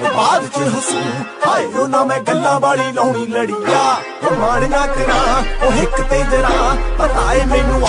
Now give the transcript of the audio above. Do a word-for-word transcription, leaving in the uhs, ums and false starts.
बाद च हसूं हाय ओ ना मैं गल्लां वाली लाउणी लड़िया ओ माण ना करा ओ हिक ते जरा पता है मैनू